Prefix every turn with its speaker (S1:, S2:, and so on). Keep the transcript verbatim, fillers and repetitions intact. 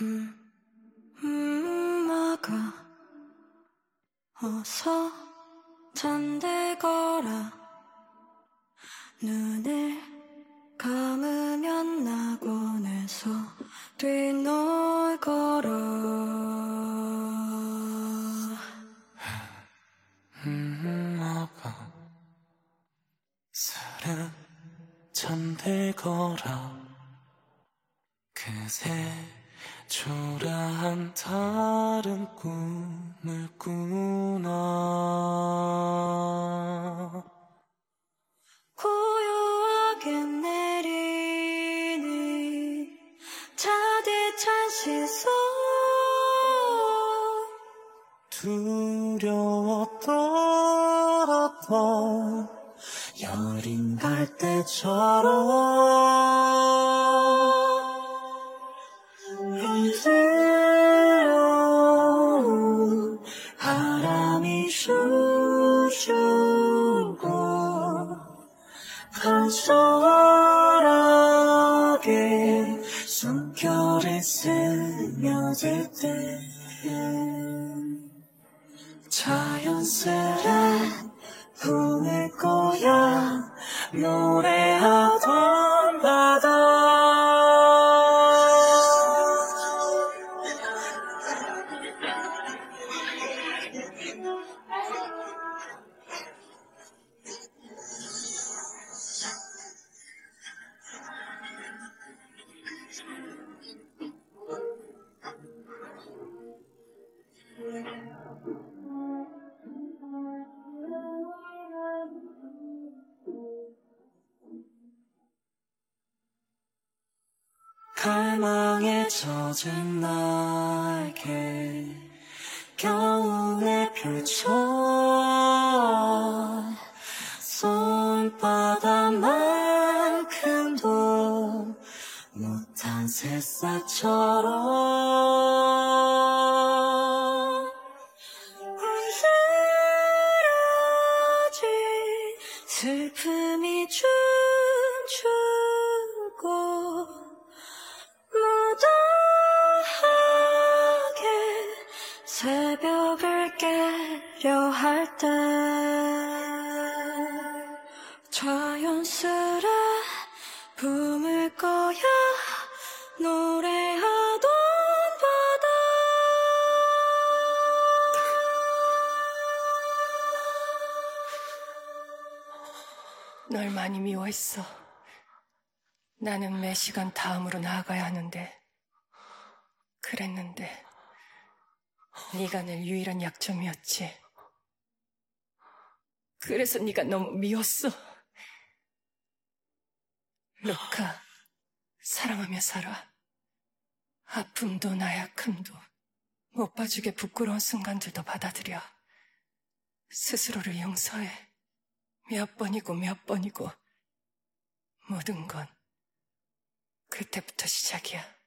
S1: 음, 음, 막아 어서 잠들거라. 눈을 감으면 낙원에서 뛰놀거라.
S2: 음, 막아 사랑 잠들거라. 그새 초라한 다른 꿈을 꾸나.
S1: 고요하게 내리는 차디찬 시선,
S2: 두려웠던 여린 갈대처럼 흔들려온 바람이 춤추고 간절하게 숨결을 스며들 때 자연스레 부을 거야 노래하던 바다. 갈망에 젖은 날개 겨울에 펼쳐 손바닥만큼도 못한 새싹처럼 으스러진 슬픔이 춤추고 무던하게 새벽을 깨려 할 때 자연스레 붐을 거야 노래하던 바다.
S3: 널 많이 미워했어. 나는 매 시간 다음으로 나아가야 하는데, 그랬는데 네가 내 유일한 약점이었지. 그래서 네가 너무 미웠어. 루카, 사랑하며 살아. 아픔도 나약함도 못 봐주게 부끄러운 순간들도 받아들여. 스스로를 용서해. 몇 번이고 몇 번이고 모든 건 그때부터 시작이야.